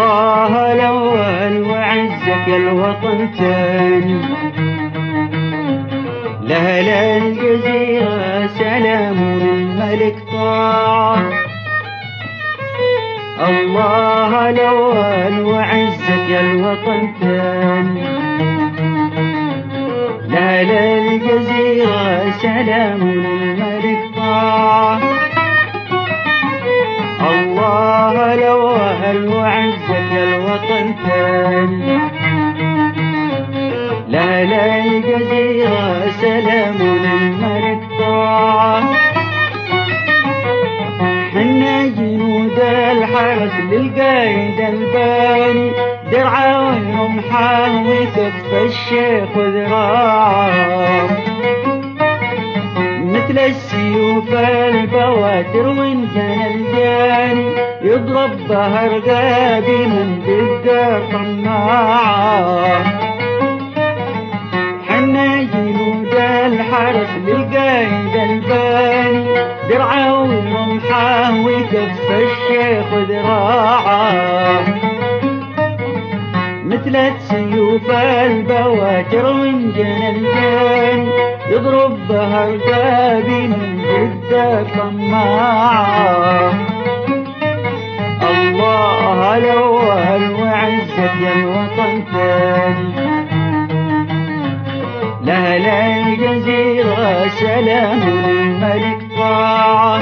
الله الأول وعزك الوطن ثاني، لأهل الجزيرة سلام للملك طاعة. الله الأول وعزك الوطن ثاني، لأهل الجزيرة سلام للملك طاعة. الله الأول وعزك الوطن ثاني، لأهل الجزيرة سلام للملك طاعة. حنا جنود الحرس للقايد الباني، درعا ورمحا وكف الشيخ وذراعه، مثل السيوف البواتر وانجان الجاني، يضرب بها رقابي من بالدار طماعه. حنا جنود الحرس للقايد الباني، درعا ورمحا وكف الشيخ وذراعه، مثل السيوف البواتر وانجان الجاني، يضرب بها رقابي من جدة طماعة. الله الأول وعزك الوطن ثاني، لأهل الجزيرة سلام للملك طاعة.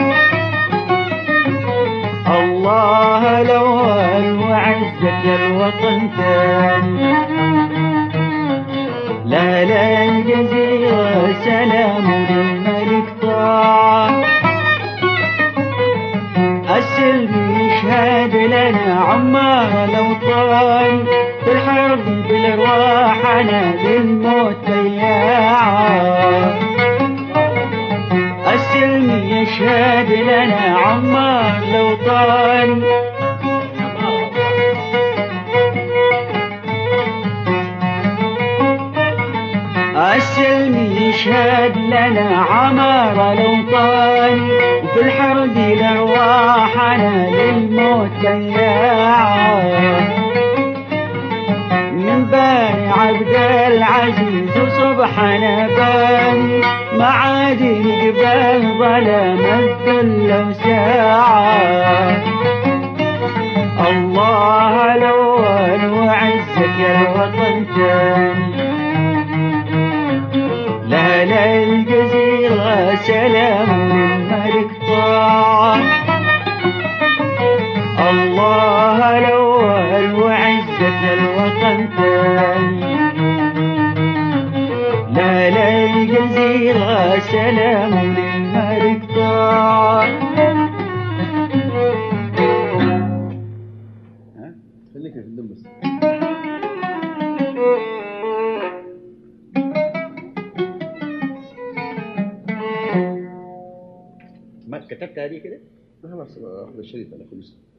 الله الأول وعزك الوطن ثاني، لأهل الجزيرة سلام للملك طاعة. السلم يشهد لنا عمار الأوطان، في الحرب بالأرواح أنا للموت بياعة. السلم يشهد لنا عمار الأوطان، السلم يشهد لنا عمار الأوطان، وفي الحرب الأرواح أنا للموت بياعة. من باني عبد العزيز وصبحنا باني، معادن قبل ظلام الذل وساعة. الله الأول وعزك الوطن ثاني، لأهل الجزيرة سلام للملك طاعة. الله الأول وعزك الوطن ثاني، لأهل الجزيرة سلام للملك طاعة. خليك في الدم بس. ما كتبت هذه كده؟ خلاص اخذ الشريط انا كل